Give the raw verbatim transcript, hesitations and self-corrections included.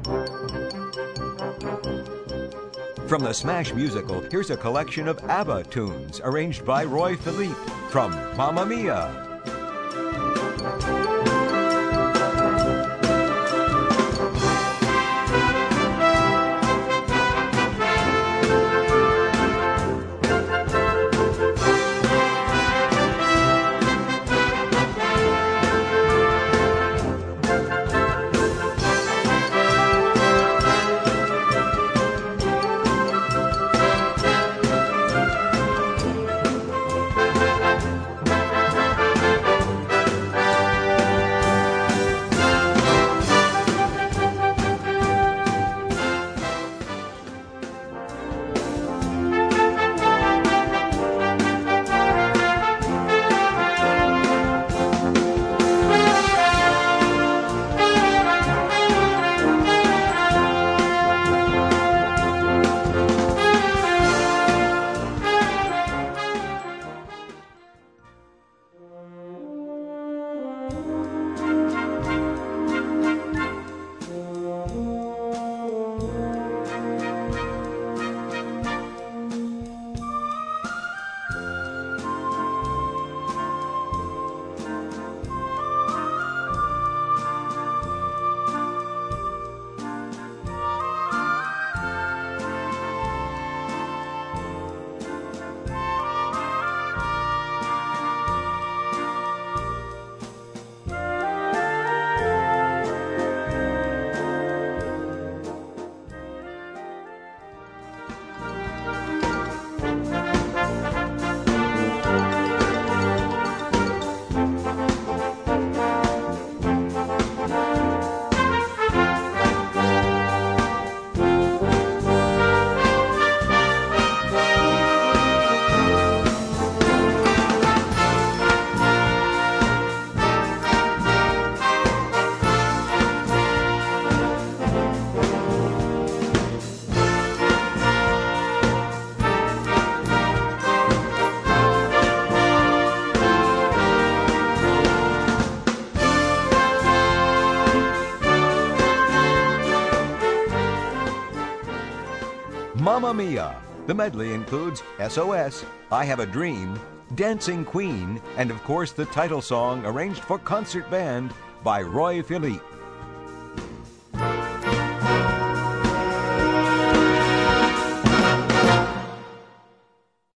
From the Smash musical, here's a collection of ABBA tunes arranged by Roy Philippe from Mamma Mia! Mamma Mia! The medley includes S O S, I Have a Dream, Dancing Queen, and of course the title song arranged for concert band by Roy Philippe.